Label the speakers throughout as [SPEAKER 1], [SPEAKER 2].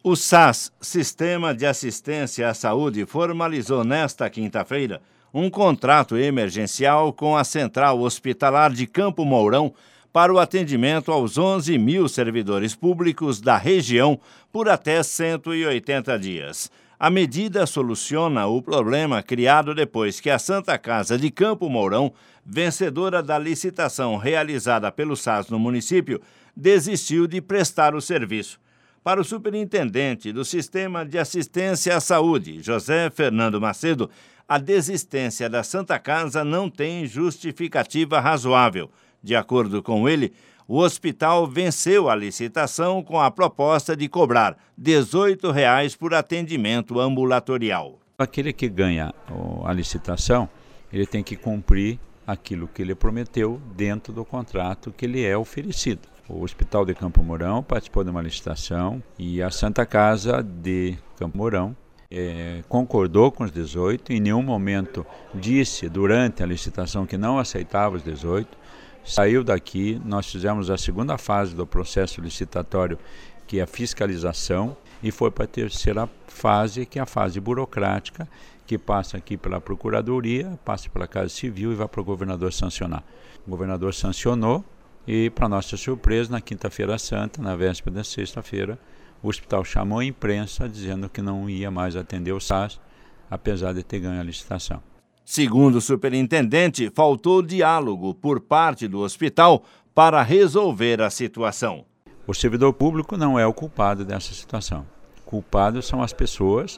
[SPEAKER 1] O SAS, Sistema de Assistência à Saúde, formalizou nesta quinta-feira um contrato emergencial com a Central Hospitalar de Campo Mourão para o atendimento aos 11 mil servidores públicos da região por até 180 dias. A medida soluciona o problema criado depois que a Santa Casa de Campo Mourão, vencedora da licitação realizada pelo SAS no município, desistiu de prestar o serviço. Para o superintendente do Sistema de Assistência à Saúde, José Fernando Macedo, a desistência da Santa Casa não tem justificativa razoável. De acordo com ele, o hospital venceu a licitação com a proposta de cobrar R$ 18,00 por atendimento ambulatorial.
[SPEAKER 2] Aquele que ganha a licitação, ele tem que cumprir aquilo que ele prometeu dentro do contrato que lhe é oferecido. O Hospital de Campo Mourão participou de uma licitação e a Santa Casa de Campo Mourão concordou com os 18, em nenhum momento disse durante a licitação que não aceitava os 18, saiu daqui, nós fizemos a segunda fase do processo licitatório, que é a fiscalização, e foi para a terceira fase, que é a fase burocrática, que passa aqui pela Procuradoria, passa pela Casa Civil e vai para o governador sancionar. O governador sancionou e, para nossa surpresa, na quinta-feira santa, na véspera da sexta-feira, o hospital chamou a imprensa dizendo que não ia mais atender o SAS, apesar de ter ganho a licitação.
[SPEAKER 1] Segundo o superintendente, faltou diálogo por parte do hospital para resolver a situação.
[SPEAKER 2] O servidor público não é o culpado dessa situação. Culpados são as pessoas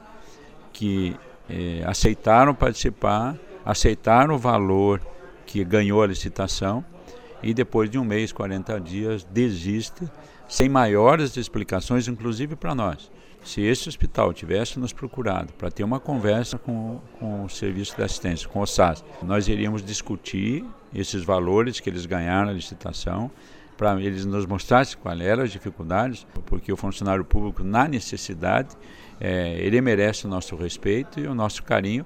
[SPEAKER 2] que aceitaram participar, aceitaram o valor que ganhou a licitação e depois de um mês, 40 dias, desiste, sem maiores explicações, inclusive para nós. Se esse hospital tivesse nos procurado para ter uma conversa com o Serviço de Assistência, com o SAS, nós iríamos discutir esses valores que eles ganharam na licitação, para eles nos mostrassem quais eram as dificuldades, porque o funcionário público, na necessidade, ele merece o nosso respeito e o nosso carinho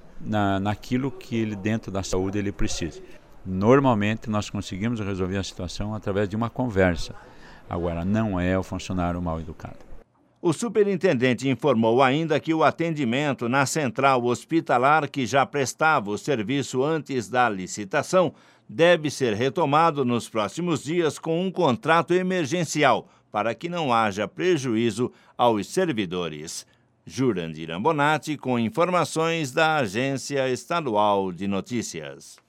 [SPEAKER 2] naquilo que ele, dentro da saúde, ele precisa. Normalmente, nós conseguimos resolver a situação através de uma conversa. Agora, não é o funcionário mal educado.
[SPEAKER 1] O superintendente informou ainda que o atendimento na central hospitalar, que já prestava o serviço antes da licitação, deve ser retomado nos próximos dias com um contrato emergencial, para que não haja prejuízo aos servidores. Jurandir Ambonati, com informações da Agência Estadual de Notícias.